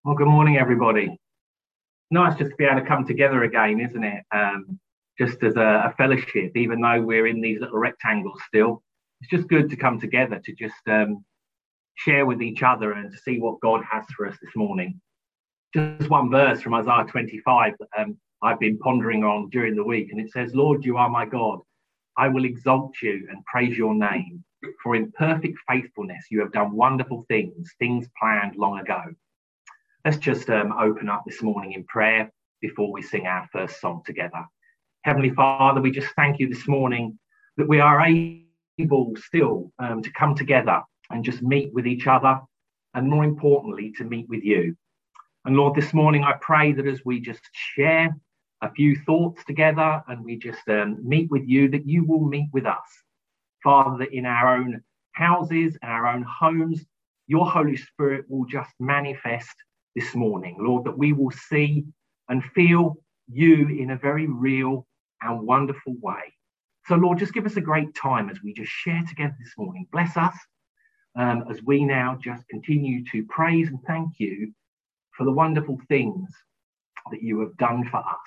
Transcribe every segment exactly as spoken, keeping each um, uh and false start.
Well, good morning, everybody. Nice just to be able to come together again, isn't it? Um, just as a, a fellowship, even though we're in these little rectangles still. It's just good to come together to just um, share with each other and to see what God has for us this morning. Just one verse from Isaiah twenty-five that um, I've been pondering on during the week, and it says, "Lord, you are my God. I will exalt you and praise your name, for in perfect faithfulness you have done wonderful things, things planned long ago." Let's just um, open up this morning in prayer before we sing our first song together. Heavenly Father, we just thank you this morning that we are able still um, to come together and just meet with each other, and more importantly, to meet with you. And Lord, this morning I pray that as we just share a few thoughts together and we just um, meet with you, that you will meet with us. Father, that in our own houses and our own homes, your Holy Spirit will just manifest this morning, Lord, that we will see and feel you in a very real and wonderful way. So, Lord, just give us a great time as we just share together this morning. Bless us um, as we now just continue to praise and thank you for the wonderful things that you have done for us.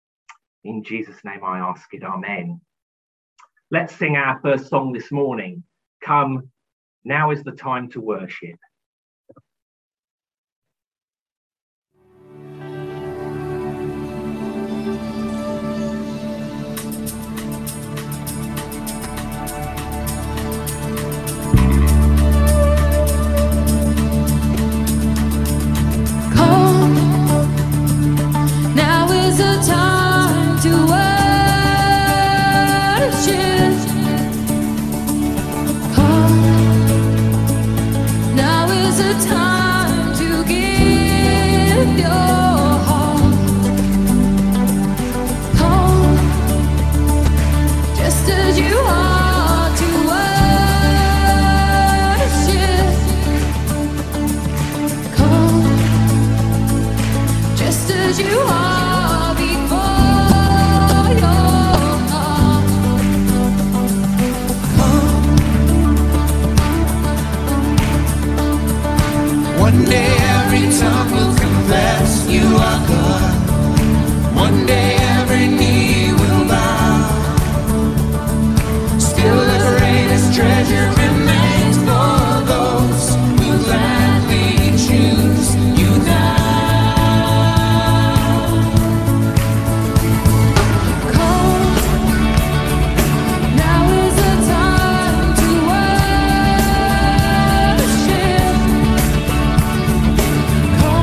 In Jesus' name I ask it, amen. Let's sing our first song this morning. Come, now is the time to worship. Come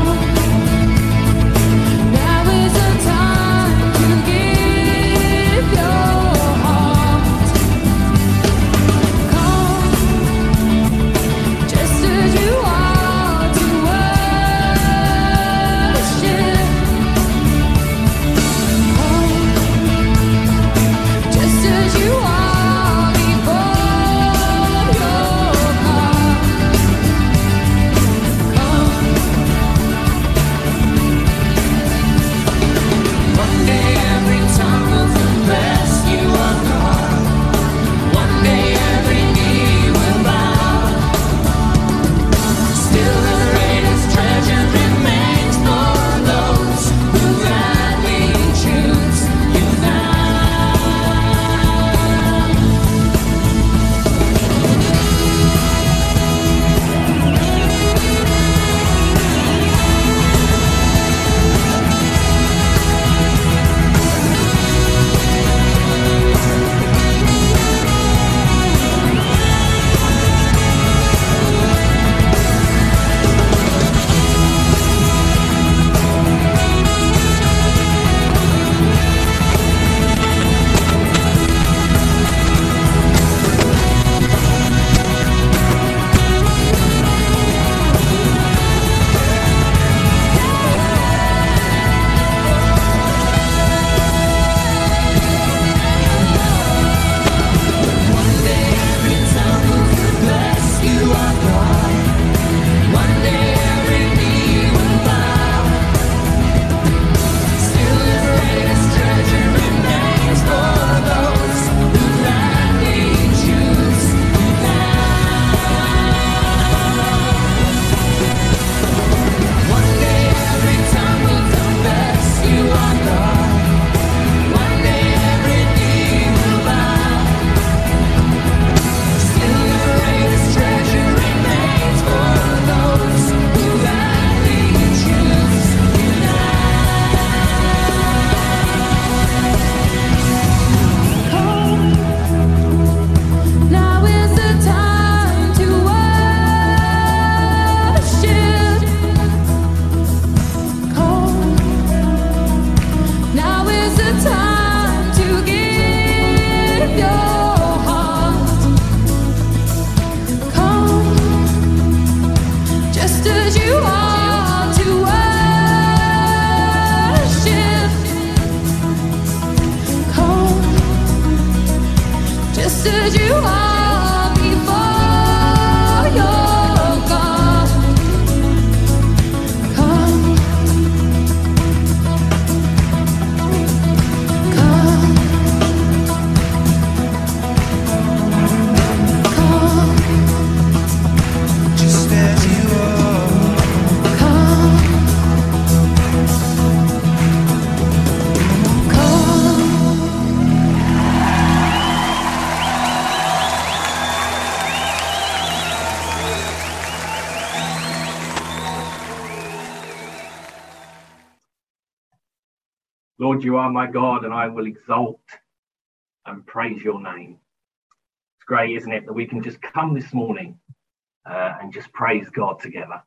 Lord, you are my God, and I will exalt and praise your name. It's great, isn't it, that we can just come this morning uh, and just praise God together.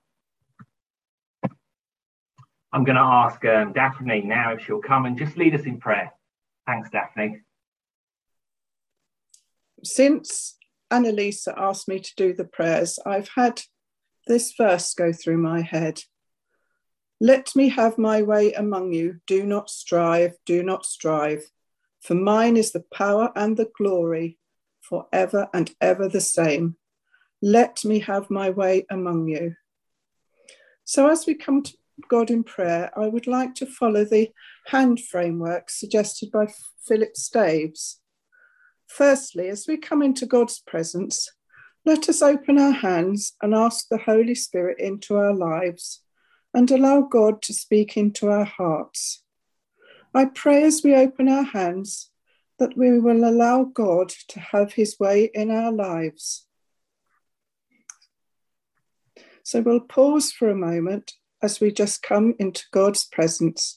I'm going to ask um, Daphne now if she'll come and just lead us in prayer. Thanks, Daphne. Since Annalisa asked me to do the prayers, I've had this verse go through my head. Let me have my way among you. Do not strive, do not strive. For mine is the power and the glory, forever and ever the same. Let me have my way among you. So as we come to God in prayer, I would like to follow the hand framework suggested by Philip Staves. Firstly, as we come into God's presence, let us open our hands and ask the Holy Spirit into our lives and allow God to speak into our hearts. I pray as we open our hands that we will allow God to have his way in our lives. So we'll pause for a moment as we just come into God's presence.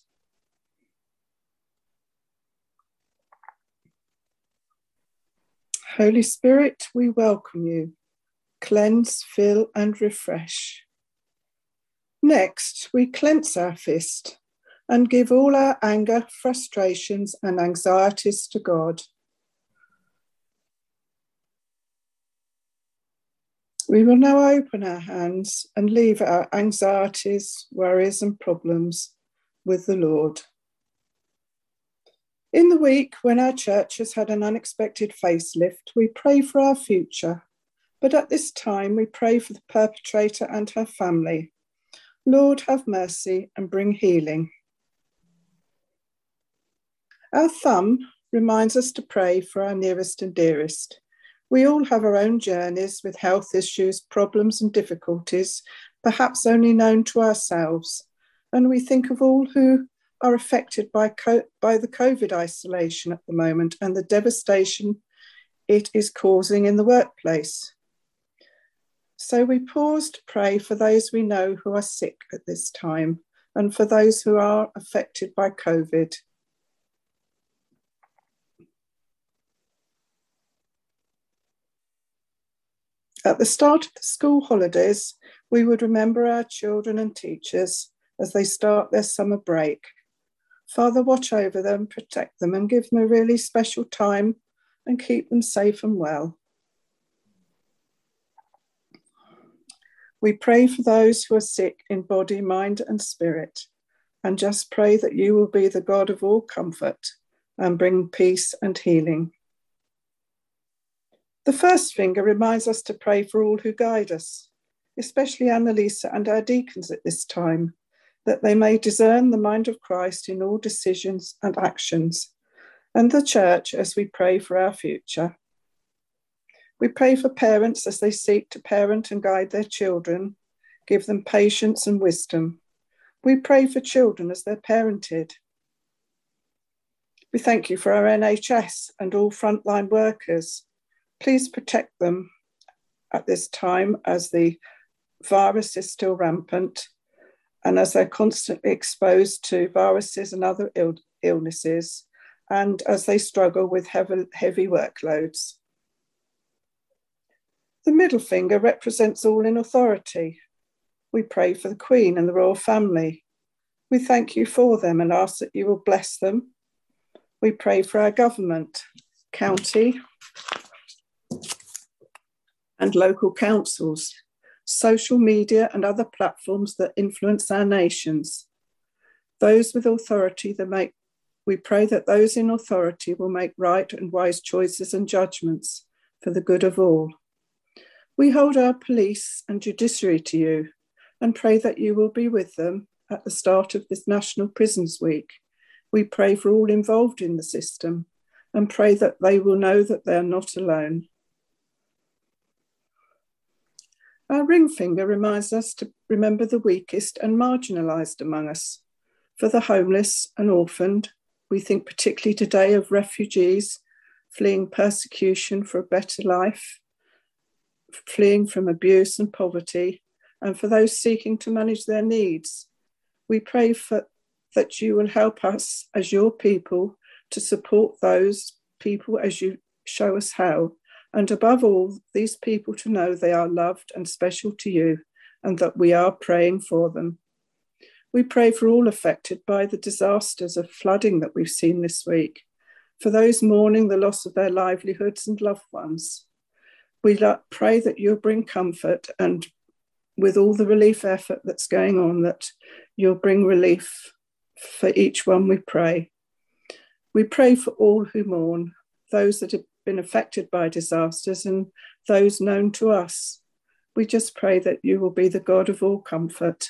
Holy Spirit, we welcome you. Cleanse, fill, and refresh. Next, we clench our fist and give all our anger, frustrations, and anxieties to God. We will now open our hands and leave our anxieties, worries, and problems with the Lord. In the week when our church has had an unexpected facelift, we pray for our future. But at this time, we pray for the perpetrator and her family. Lord, have mercy and bring healing. Our thumb reminds us to pray for our nearest and dearest. We all have our own journeys with health issues, problems and difficulties, perhaps only known to ourselves. And we think of all who are affected by, co- by the COVID isolation at the moment and the devastation it is causing in the workplace. So we pause to pray for those we know who are sick at this time and for those who are affected by COVID. At the start of the school holidays, we would remember our children and teachers as they start their summer break. Father, watch over them, protect them, and give them a really special time and keep them safe and well. We pray for those who are sick in body, mind, and spirit, and just pray that you will be the God of all comfort and bring peace and healing. The first finger reminds us to pray for all who guide us, especially Annalisa and our deacons at this time, that they may discern the mind of Christ in all decisions and actions, and the church as we pray for our future. We pray for parents as they seek to parent and guide their children, give them patience and wisdom. We pray for children as they're parented. We thank you for our N H S and all frontline workers. Please protect them at this time as the virus is still rampant and as they're constantly exposed to viruses and other Ill- illnesses and as they struggle with heavy, heavy workloads. The middle finger represents all in authority. We pray for the Queen and the royal family. We thank you for them and ask that you will bless them. We pray for our government, county, and local councils, social media and other platforms that influence our nations. Those with authority that make, we pray that those in authority will make right and wise choices and judgments for the good of all. We hold our police and judiciary to you and pray that you will be with them at the start of this National Prisons Week. We pray for all involved in the system and pray that they will know that they are not alone. Our ring finger reminds us to remember the weakest and marginalised among us. For the homeless and orphaned, we think particularly today of refugees fleeing persecution for a better life, fleeing from abuse and poverty, and for those seeking to manage their needs. We pray for that you will help us as your people to support those people as you show us how. And above all, these people to know they are loved and special to you, and that we are praying for them. We pray for all affected by the disasters of flooding that we've seen this week, for those mourning the loss of their livelihoods and loved ones. We pray that you'll bring comfort, and with all the relief effort that's going on, that you'll bring relief for each one, we pray. We pray for all who mourn, those that have been affected by disasters and those known to us. We just pray that you will be the God of all comfort.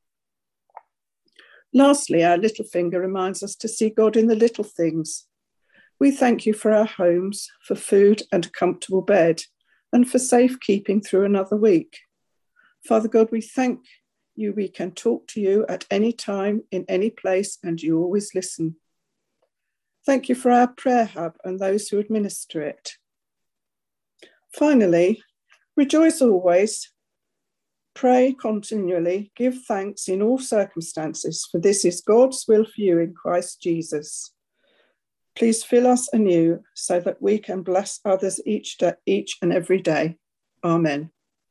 Lastly, our little finger reminds us to see God in the little things. We thank you for our homes, for food and a comfortable bed, and for safekeeping through another week. Father God, we thank you we can talk to you at any time, in any place, and you always listen. Thank you for our prayer hub and those who administer it. Finally, rejoice always, pray continually, give thanks in all circumstances, for this is God's will for you in Christ Jesus. Please fill us anew so that we can bless others each day, each and every day. Amen.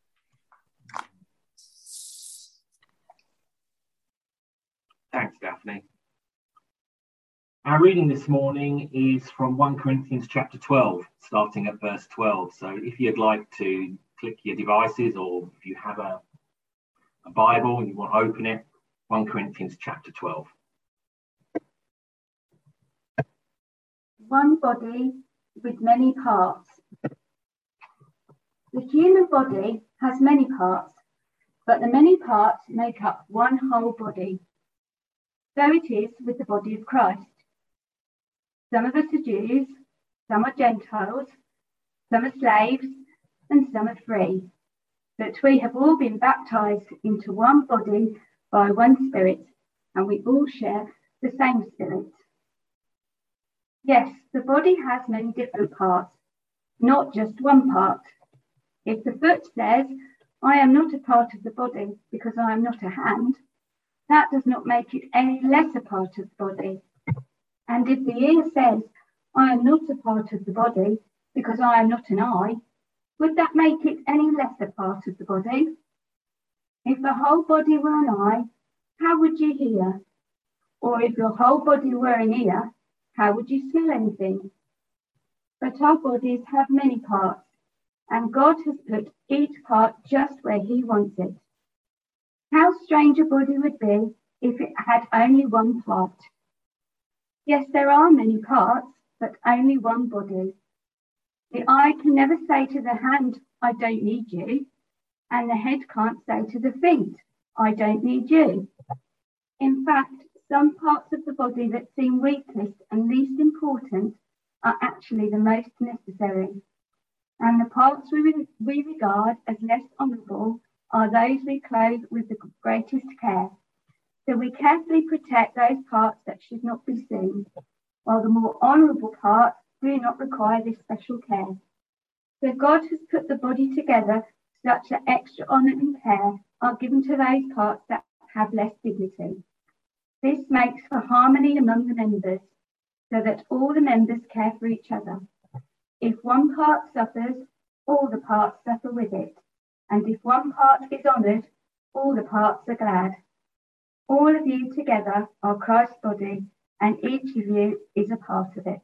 Thanks, Daphne. Our reading this morning is from First Corinthians chapter twelve, starting at verse twelve. So if you'd like to click your devices, or if you have a, a Bible and you want to open it, First Corinthians chapter twelve. One body with many parts. The human body has many parts, but the many parts make up one whole body. So it is with the body of Christ. Some of us are Jews, some are Gentiles, some are slaves, and some are free. But we have all been baptized into one body by one Spirit, and we all share the same Spirit. Yes, the body has many different parts, not just one part. If the foot says, I am not a part of the body because I am not a hand, that does not make it any less a part of the body. And if the ear says, I am not a part of the body because I am not an eye, would that make it any less a part of the body? If the whole body were an eye, how would you hear? Or if your whole body were an ear, how would you smell anything? But our bodies have many parts, and God has put each part just where he wants it. How strange a body would be if it had only one part. Yes, there are many parts, but only one body. The eye can never say to the hand, I don't need you, and the head can't say to the feet, I don't need you. In fact, some parts of the body that seem weakest and least important are actually the most necessary. And the parts we, we regard as less honourable are those we clothe with the greatest care. So we carefully protect those parts that should not be seen, while the more honourable parts do not require this special care. So God has put the body together such that extra honour and care are given to those parts that have less dignity. This makes for harmony among the members, so that all the members care for each other. If one part suffers, all the parts suffer with it. And if one part is honoured, all the parts are glad. All of you together are Christ's body, and each of you is a part of it.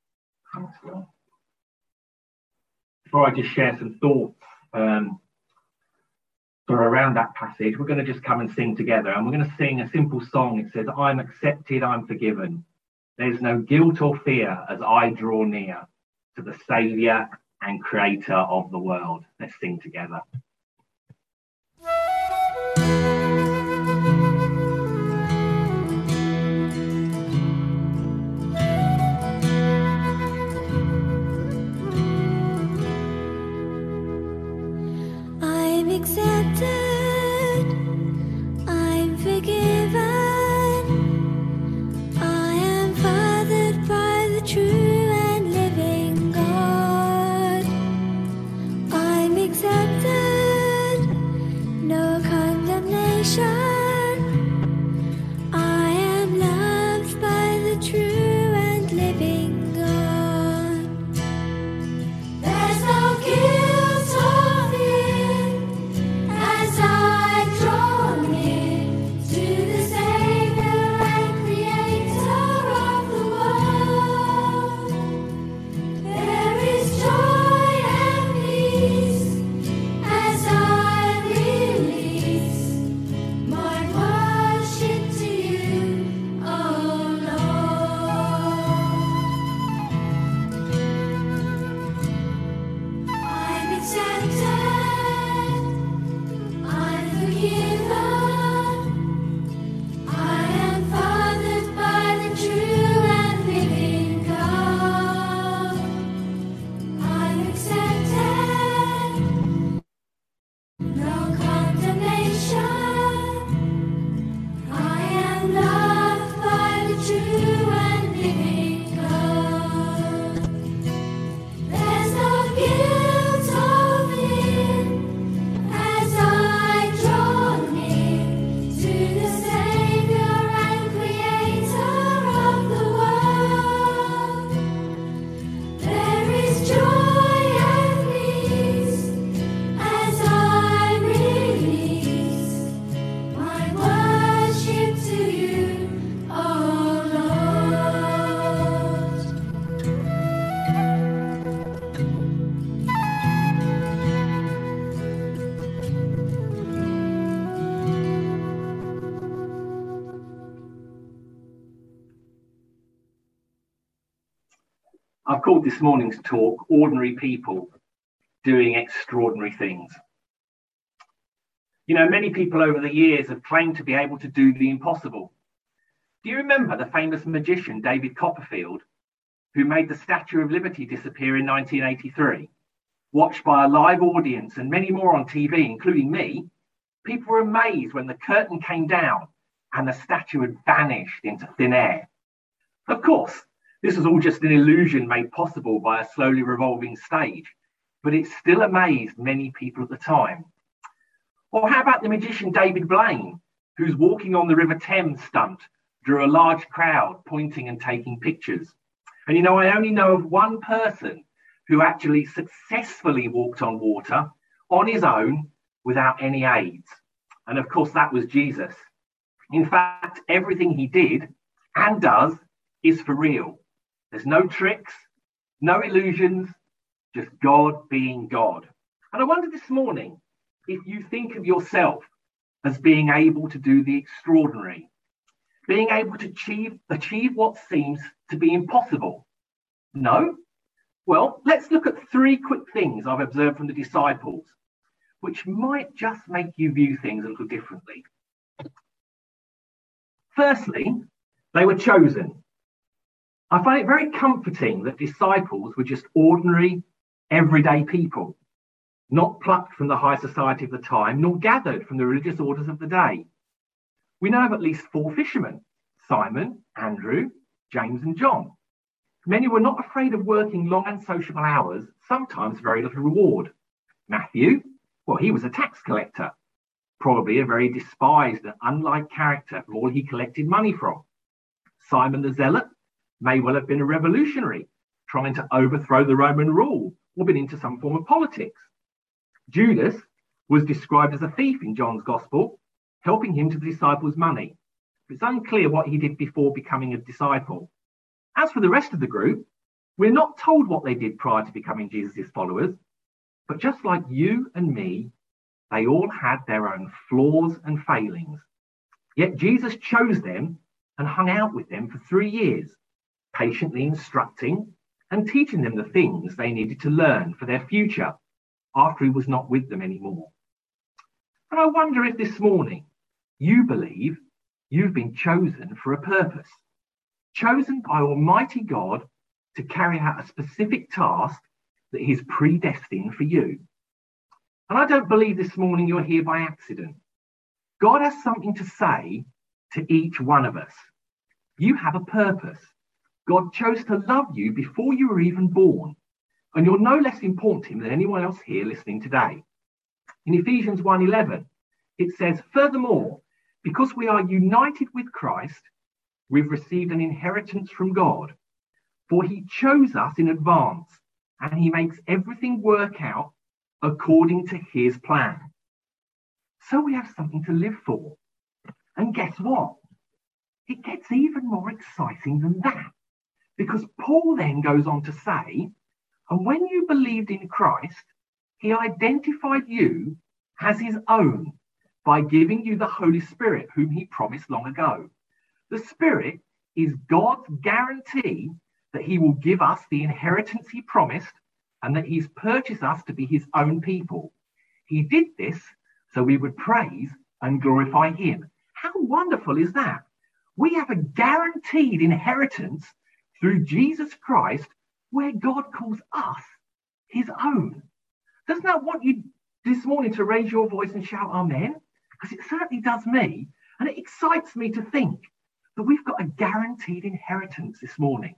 Before I just share some thoughts um, for around that passage, we're going to just come and sing together, and we're going to sing a simple song. It says, I'm accepted, I'm forgiven. There's no guilt or fear as I draw near to the Saviour and Creator of the world. Let's sing together. I'm accepted, I'm forgiven, I am fathered by the true and living God. I'm accepted, no condemnation, I am loved. I've called this morning's talk Ordinary People Doing Extraordinary Things. You know, many people over the years have claimed to be able to do the impossible. Do you remember the famous magician David Copperfield, who made the Statue of Liberty disappear in nineteen eighty-three? Watched by a live audience and many more on T V, including me, people were amazed when the curtain came down and the statue had vanished into thin air. Of course, this was all just an illusion made possible by a slowly revolving stage, but it still amazed many people at the time. Or how about the magician David Blaine, whose walking on the River Thames stunt drew a large crowd pointing and taking pictures? And you know, I only know of one person who actually successfully walked on water on his own without any aids. And of course, that was Jesus. In fact, everything he did and does is for real. There's no tricks, no illusions, just God being God. And I wonder this morning if you think of yourself as being able to do the extraordinary, being able to achieve, achieve what seems to be impossible. No? Well, let's look at three quick things I've observed from the disciples, which might just make you view things a little differently. Firstly, they were chosen. I find it very comforting that disciples were just ordinary, everyday people, not plucked from the high society of the time, nor gathered from the religious orders of the day. We know of at least four fishermen: Simon, Andrew, James, and John. Many were not afraid of working long and sociable hours, sometimes very little reward. Matthew, well, he was a tax collector, probably a very despised and unliked character for all he collected money from. Simon the Zealot may well have been a revolutionary, trying to overthrow the Roman rule, or been into some form of politics. Judas was described as a thief in John's Gospel, helping him to the disciples' money. It's unclear what he did before becoming a disciple. As for the rest of the group, we're not told what they did prior to becoming Jesus' followers, but just like you and me, they all had their own flaws and failings. Yet Jesus chose them and hung out with them for three years, patiently instructing and teaching them the things they needed to learn for their future after he was not with them anymore. And I wonder if this morning you believe you've been chosen for a purpose, chosen by Almighty God to carry out a specific task that he's predestined for you. And I don't believe this morning you're here by accident. God has something to say to each one of us. You have a purpose. God chose to love you before you were even born, and you're no less important to him than anyone else here listening today. In Ephesians one eleven, it says, "Furthermore, because we are united with Christ, we've received an inheritance from God, for he chose us in advance, and he makes everything work out according to his plan." So we have something to live for. And guess what? It gets even more exciting than that, because Paul then goes on to say, and when you believed in Christ, he identified you as his own by giving you the Holy Spirit, whom he promised long ago. The Spirit is God's guarantee that he will give us the inheritance he promised and that he's purchased us to be his own people. He did this so we would praise and glorify him. How wonderful is that? We have a guaranteed inheritance through Jesus Christ, where God calls us his own. Doesn't that want you this morning to raise your voice and shout amen? Because it certainly does me, and it excites me to think that we've got a guaranteed inheritance this morning.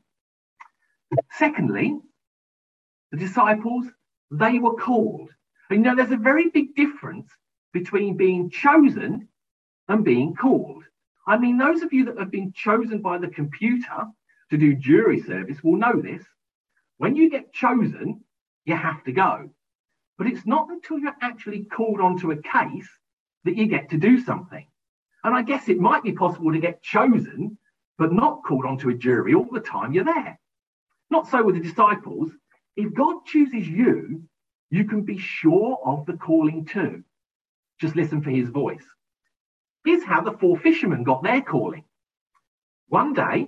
Secondly, the disciples, they were called. And you know, there's a very big difference between being chosen and being called. I mean, those of you that have been chosen by the computer to do jury service will know this. When you get chosen, you have to go. But it's not until you're actually called onto a case that you get to do something. And I guess it might be possible to get chosen, but not called onto a jury all the time you're there. Not so with the disciples. If God chooses you, you can be sure of the calling too. Just listen for his voice. Here's how the four fishermen got their calling. One day,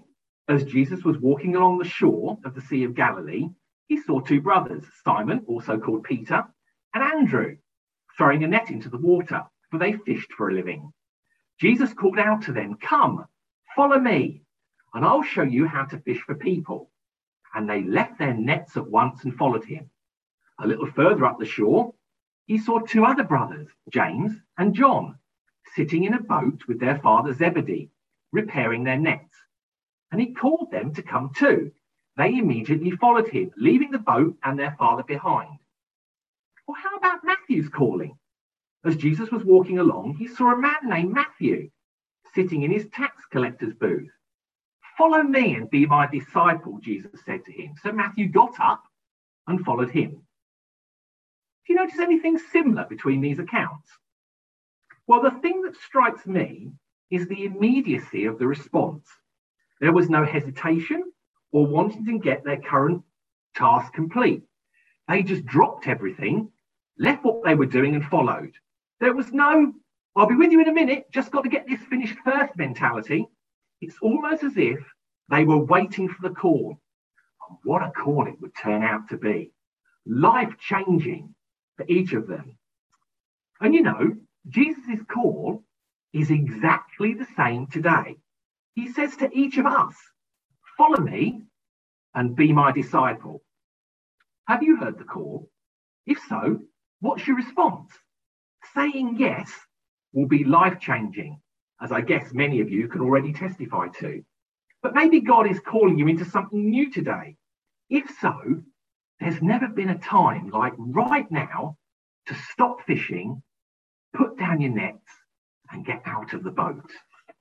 As Jesus was walking along the shore of the Sea of Galilee, he saw two brothers, Simon, also called Peter, and Andrew, throwing a net into the water, for they fished for a living. Jesus called out to them, "Come, follow me, and I'll show you how to fish for people." And they left their nets at once and followed him. A little further up the shore, he saw two other brothers, James and John, sitting in a boat with their father Zebedee, repairing their nets. And he called them to come too. They immediately followed him, leaving the boat and their father behind. Well, how about Matthew's calling? As Jesus was walking along, he saw a man named Matthew sitting in his tax collector's booth. "Follow me and be my disciple," Jesus said to him. So Matthew got up and followed him. Do you notice anything similar between these accounts? Well, the thing that strikes me is the immediacy of the response. There was no hesitation or wanting to get their current task complete. They just dropped everything, left what they were doing and followed. There was no, "I'll be with you in a minute, just got to get this finished first" mentality. It's almost as if they were waiting for the call. And what a call it would turn out to be. Life-changing for each of them. And you know, Jesus' call is exactly the same today. He says to each of us, "Follow me and be my disciple." Have you heard the call? If so, what's your response? Saying yes will be life-changing, as I guess many of you can already testify to. But maybe God is calling you into something new today. If so, there's never been a time like right now to stop fishing, put down your nets, and get out of the boat.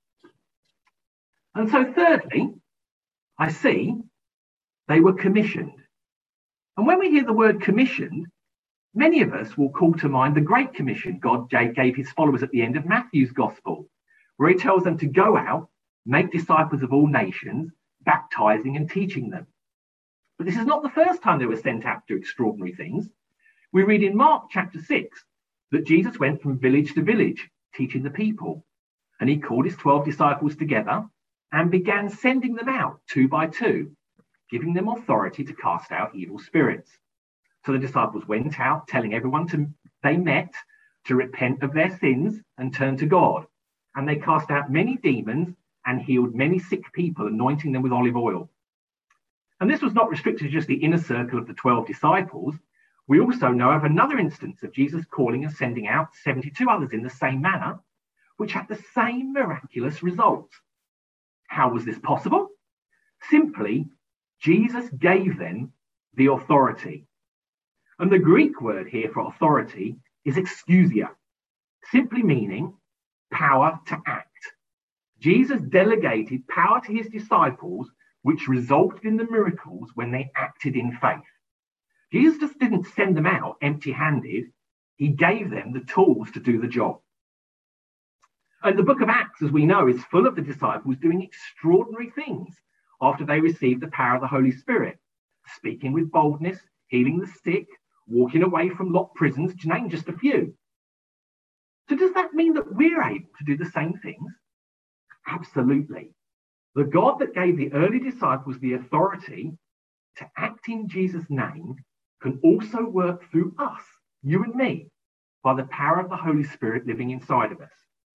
And so thirdly, I see they were commissioned. And when we hear the word commissioned, many of us will call to mind the Great Commission God gave his followers at the end of Matthew's Gospel, where he tells them to go out, make disciples of all nations, baptizing and teaching them. But this is not the first time they were sent out to do extraordinary things. We read in Mark chapter six that Jesus went from village to village, teaching the people. And he called his twelve disciples together and began sending them out two by two, giving them authority to cast out evil spirits. So the disciples went out, telling everyone to, they met to repent of their sins and turn to God. And they cast out many demons and healed many sick people, anointing them with olive oil. And this was not restricted to just the inner circle of the twelve disciples. We also know of another instance of Jesus calling and sending out seventy-two others in the same manner, which had the same miraculous results. How was this possible? Simply, Jesus gave them the authority. And the Greek word here for authority is exousia, simply meaning power to act. Jesus delegated power to his disciples, which resulted in the miracles when they acted in faith. Jesus just didn't send them out empty-handed. He gave them the tools to do the job. And the book of Acts, as we know, is full of the disciples doing extraordinary things after they received the power of the Holy Spirit, speaking with boldness, healing the sick, walking away from locked prisons, to name just a few. So does that mean that we're able to do the same things? Absolutely. The God that gave the early disciples the authority to act in Jesus' name can also work through us, you and me, by the power of the Holy Spirit living inside of us.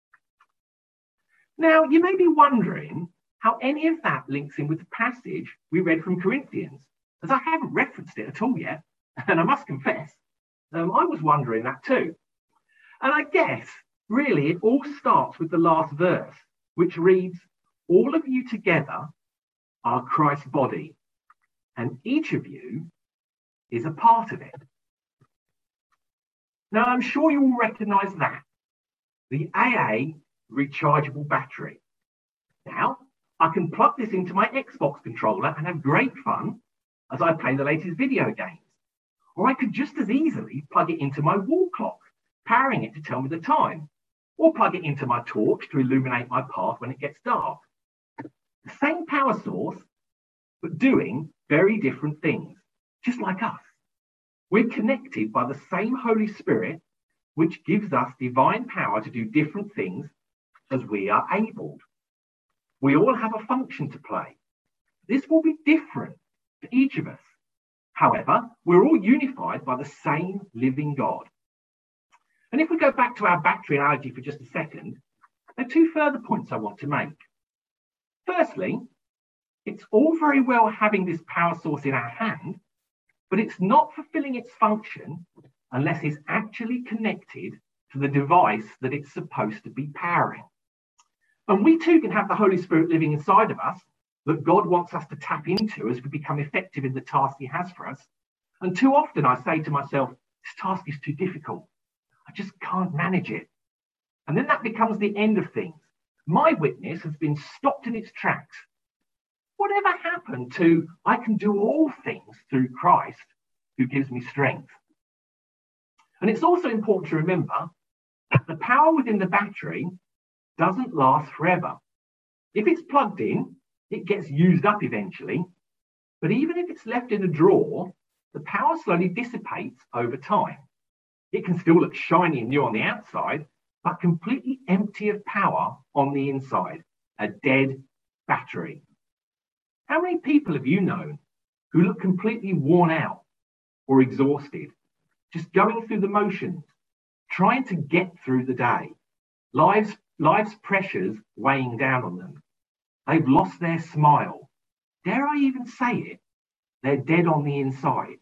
Now, you may be wondering how any of that links in with the passage we read from Corinthians, as I haven't referenced it at all yet, and I must confess, um, I was wondering that too. And I guess, really, it all starts with the last verse, which reads, "All of you together are Christ's body, and each of you is a part of it." Now, I'm sure you all recognize that, the A A rechargeable battery. Now, I can plug this into my Xbox controller and have great fun as I play the latest video games. Or I could just as easily plug it into my wall clock, powering it to tell me the time, or plug it into my torch to illuminate my path when it gets dark. The same power source, but doing very different things, just like us. We're connected by the same Holy Spirit, which gives us divine power to do different things as we are able. We all have a function to play, This will be different for each of us. However, we're all unified by the same living God. And if we go back to our battery analogy for just a second, there are two further points I want to make. Firstly, it's all very well having this power source in our hand, but it's not fulfilling its function unless it's actually connected to the device that it's supposed to be powering. And we too can have the Holy Spirit living inside of us that God wants us to tap into as we become effective in the task he has for us. And too often I say to myself, this task is too difficult. I just can't manage it. And then that becomes the end of things. My witness has been stopped in its tracks. Whatever happened to, I can do all things through Christ who gives me strength? And it's also important to remember that the power within the battery doesn't last forever. If it's plugged in, it gets used up eventually. But even if it's left in a drawer, the power slowly dissipates over time. It can still look shiny and new on the outside, but completely empty of power on the inside, a dead battery. How many people have you known who look completely worn out or exhausted, just going through the motions, trying to get through the day, life's, life's pressures weighing down on them? They've lost their smile. Dare I even say it? They're dead on the inside.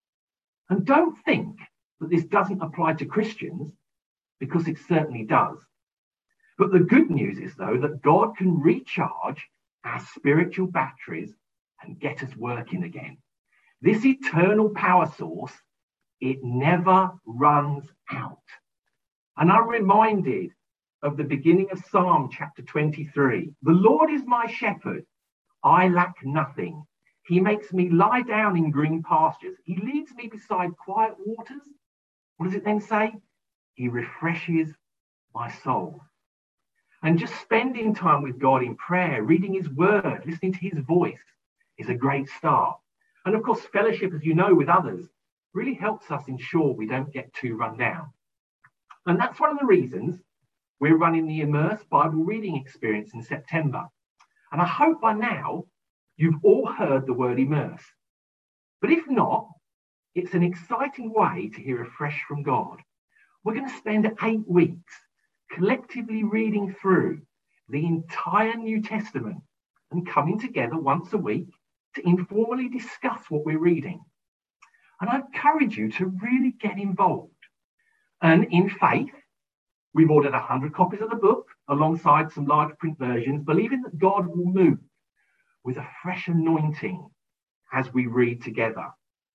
And don't think that this doesn't apply to Christians, because it certainly does. But the good news is, though, that God can recharge our spiritual batteries and get us working again. This eternal power source, it never runs out. And I'm reminded of the beginning of Psalm chapter twenty-three. The Lord is my shepherd. I lack nothing. He makes me lie down in green pastures. He leads me beside quiet waters. What does it then say? He refreshes my soul. And just spending time with God in prayer, reading his word, listening to his voice is a great start. And of course, fellowship, as you know, with others really helps us ensure we don't get too run down. And that's one of the reasons we're running the Immerse Bible reading experience in September. And I hope by now you've all heard the word immerse. But if not, it's an exciting way to hear afresh from God. We're going to spend eight weeks collectively reading through the entire New Testament and coming together once a week to informally discuss what we're reading. And I encourage you to really get involved. And in faith, we've ordered one hundred copies of the book alongside some large print versions, believing that God will move with a fresh anointing as we read together.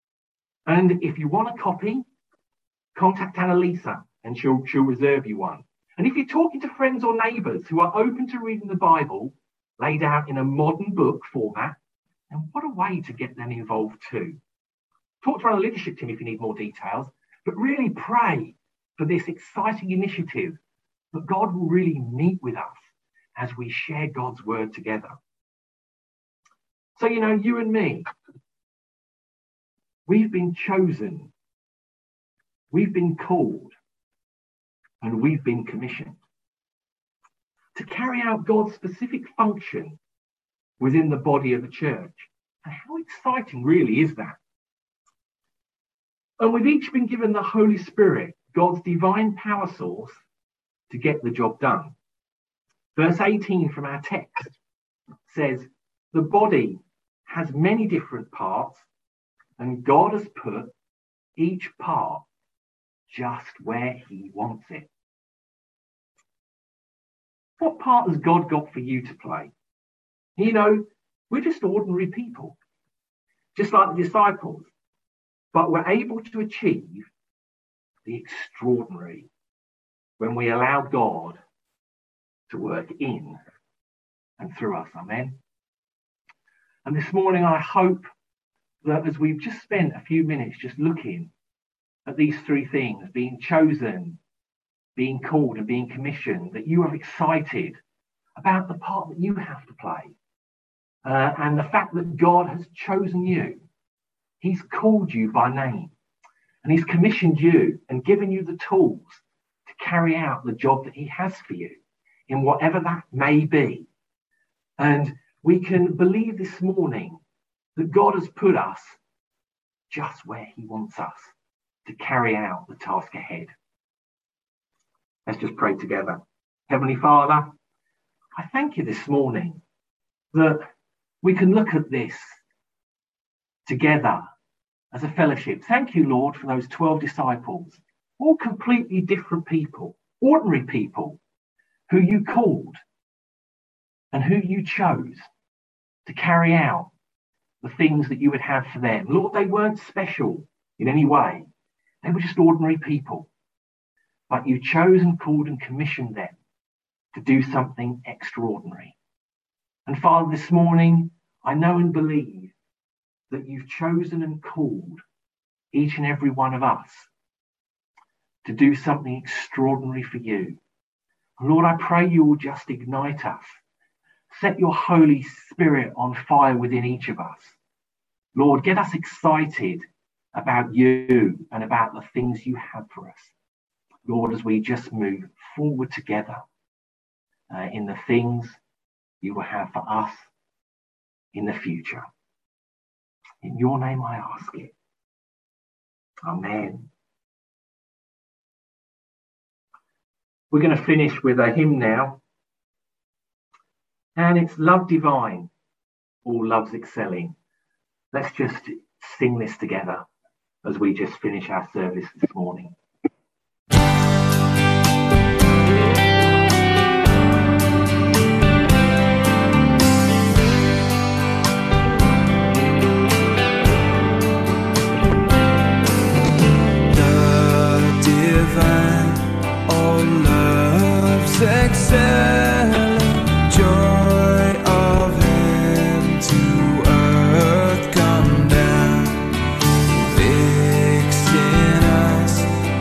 And if you want a copy, contact Annalisa and she'll, she'll reserve you one. And if you're talking to friends or neighbours who are open to reading the Bible laid out in a modern book format, then what a way to get them involved too. Talk to our leadership team if you need more details, but really pray for this exciting initiative that God will really meet with us as we share God's word together. So, you know, you and me, we've been chosen, we've been called, and we've been commissioned to carry out God's specific function within the body of the church. And how exciting really is that? And we've each been given the Holy Spirit, God's divine power source, to get the job done. Verse eighteen from our text says, the body has many different parts, and God has put each part just where he wants it. What part has God got for you to play? You know, we're just ordinary people, just like the disciples, but we're able to achieve the extraordinary when we allow God to work in and through us. Amen. And this morning, I hope that as we've just spent a few minutes just looking at these three things, being chosen, being called and being commissioned, that you are excited about the part that you have to play. Uh, and the fact that God has chosen you. He's called you by name and he's commissioned you and given you the tools to carry out the job that he has for you in whatever that may be. And we can believe this morning that God has put us just where he wants us to carry out the task ahead. Let's just pray together. Heavenly Father, I thank you this morning that we can look at this together as a fellowship. Thank you, Lord, for those twelve disciples, all completely different people, ordinary people who you called and who you chose to carry out the things that you would have for them. Lord, they weren't special in any way. They were just ordinary people. But you chose and called and commissioned them to do something extraordinary. And Father, this morning, I know and believe that you've chosen and called each and every one of us to do something extraordinary for you. And Lord, I pray you will just ignite us. Set your Holy Spirit on fire within each of us. Lord, get us excited about you and about the things you have for us. Lord, as we just move forward together uh, in the things you will have for us in the future. In your name I ask it. Amen. We're going to finish with a hymn now. And it's Love Divine, All Love's Excelling. Let's just sing this together as we just finish our service this morning. Love divine, all love's excelling, joy of heaven to earth come down, fixed in us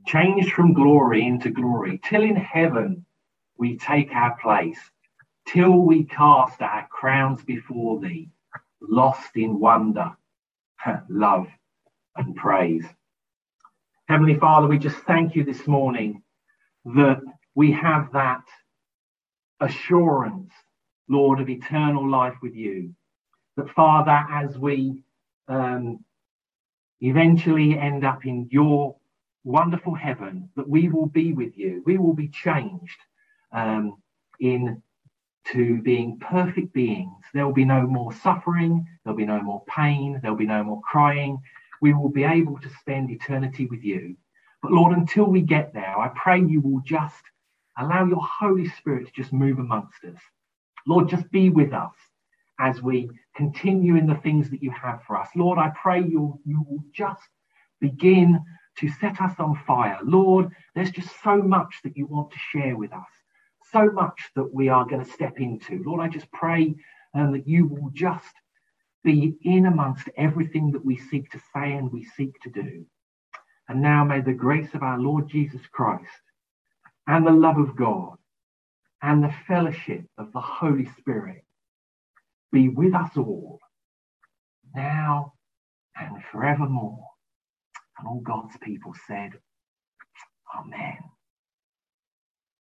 changed from glory into glory, till in heaven we take our place, till we cast our crowns before thee, lost in wonder, love and praise. Heavenly Father, we just thank you this morning that we have that assurance, Lord, of eternal life with you. That, Father, as we um, eventually end up in your wonderful heaven, that we will be with you. We will be changed um, into being perfect beings. There will be no more suffering. There'll be no more pain. There'll be no more crying. We will be able to spend eternity with you. But Lord, until we get there, I pray you will just allow your Holy Spirit to just move amongst us. Lord, just be with us as we continue in the things that you have for us. Lord, I pray you, you will just begin to set us on fire. Lord, there's just so much that you want to share with us, so much that we are going to step into. Lord, I just pray um, that you will just be in amongst everything that we seek to say and we seek to do. And now may the grace of our Lord Jesus Christ and the love of God and the fellowship of the Holy Spirit be with us all, now and forevermore. And all God's people said, Amen.